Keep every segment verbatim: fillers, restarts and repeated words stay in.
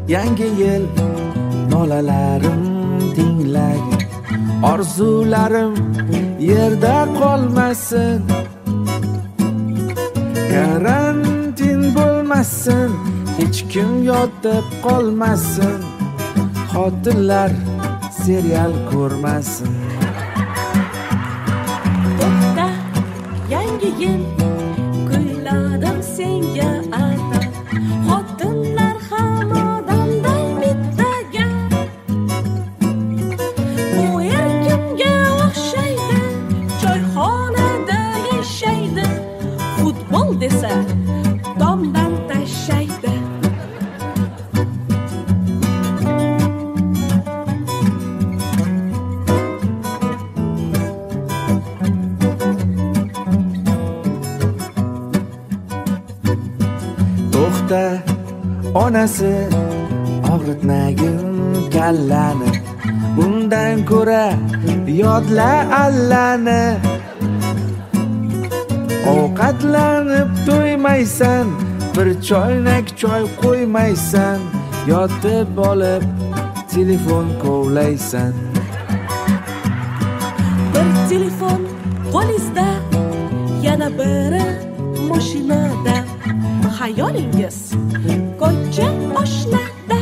yangi yil nolalarim tinglagin, orzularim yerda qolmasin, karantin bo'lmasin, hech kim yotib qolmasin, xotinlar serial ko'rmasin. To'xta, yangi yil kuyladim senga atab, xotinlar ham odamday bittaga. U erkinga o'xshaydi, choyxonada yashaydi, futbol desa domdan tashlaydi. To'xta, onasi og'ritmagin kallani, bundan ko'ra yodla allani. Ovqatlanib to'ymaysan, bir choynak choy qo'ymaysan, yotib olib telefon kovlaysan. Bir telefon qo'lingizda, yana biri mashinada, xayolingiz ko'cha boshlarda.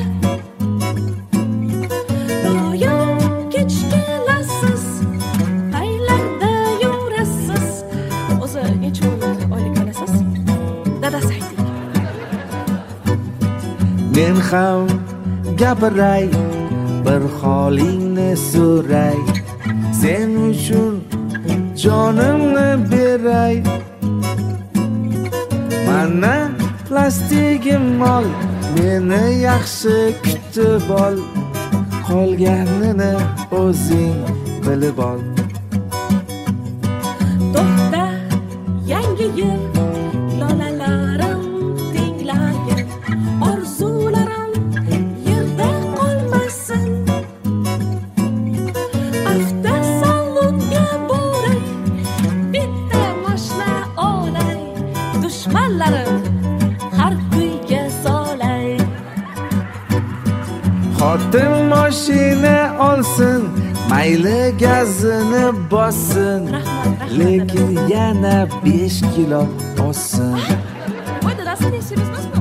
Doim kech kelasiz, qaylarda yurasiz, o'zi necha o'yinlar oylik olasiz? Dadasi ayting. Men ham gapiray, bir holingni so'ray, sen uchun jonimni beray. Mana plastigim ol, meni yaxshi kutib ol, qolganini o'zing bilib ol. To'xta, yangi yil lolalarim tinglagin, orzularim yerda qolmasin. Avtosalonga boray, bitta mashina olay, dushmanlarim har kuyga solay. Xotin mashina olsin, mayli gazini bossin, lekin yana besh kilo ossin. Voy dadasi, nechimiz